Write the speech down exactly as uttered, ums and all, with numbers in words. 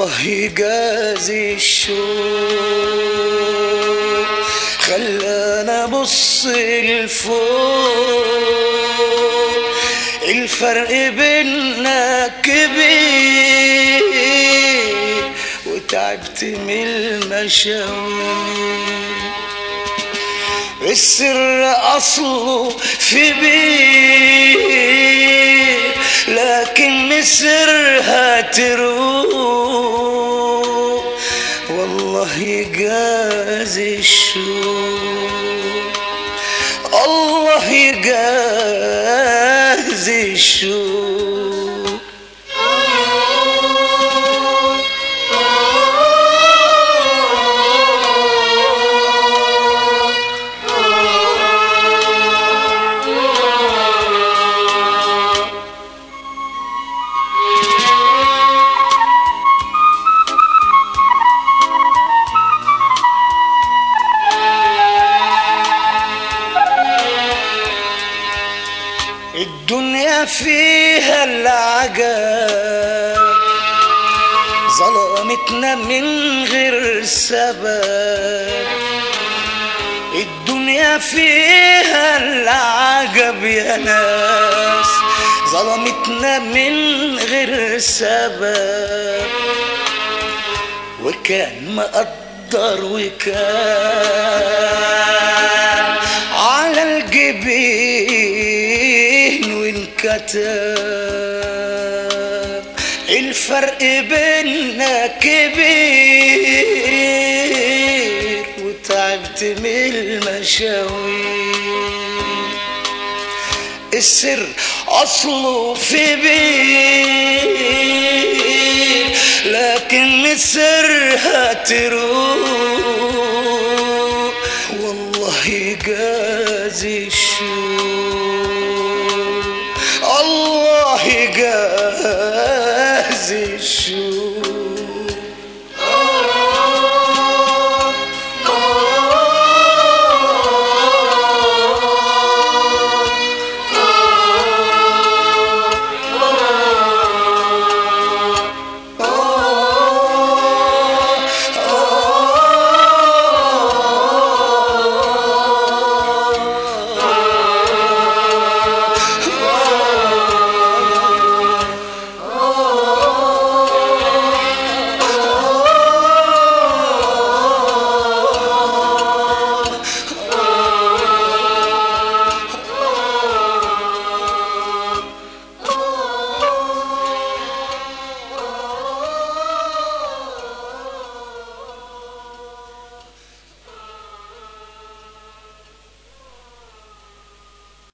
الله يجازي الشوق خلانا ابص لفوق، الفرق بينا كبير وتعبت من المشاوير. السر اصله في بير لكن سرها تروق، والله يجازي الشوق، الله يجازي الشوق. الدنيا فيها العجب ظلمتنا من غير سبب، الدنيا فيها العجب يا ناس ظلمتنا من غير سبب، وكان مقدر وكان على الجبين وانكتب، الفرق بينا كبير وتعبت من المشاوير. السر اصله في بير لكن سرها تروح،